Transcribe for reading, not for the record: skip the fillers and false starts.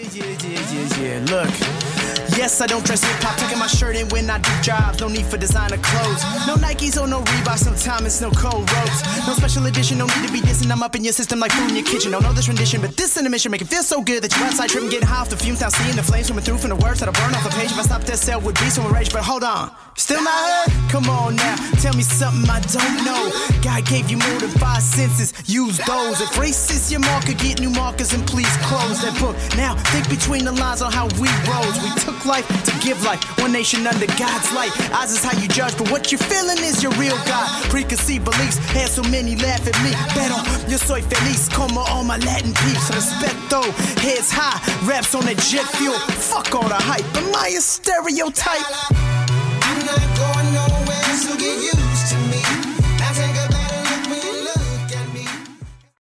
Yeah. Look. Yes, I don't dress hip-hop, tucking my shirt in when I do jobs. No need for designer clothes. No Nikes or no Reeboks, sometimes it's no cold ropes. No special edition, no need to be dissing. I'm up in your system like food in your kitchen. Don't know this rendition, but this intermission make it feel so good that you outside tripping, getting high off the fumes. Now seeing the flames coming through from the words that'll burn off the page. If I stopped that cell, would be so enraged. But hold on, still not heard? Come on now, tell me something I don't know. God gave you more than 5 senses, use those. If racist your marker, get new markers and please close that book. Now think between the lines on how we rose. We took life to give life, one nation under God's light. Eyes is how you judge, but what you're feeling is your real God. Preconceived beliefs, had so many laugh at me. Pero, yo soy feliz, como all my Latin peeps. Respecto, heads high, raps on that jet fuel. Fuck all the hype, am I a stereotype? I'm not going nowhere, so get you.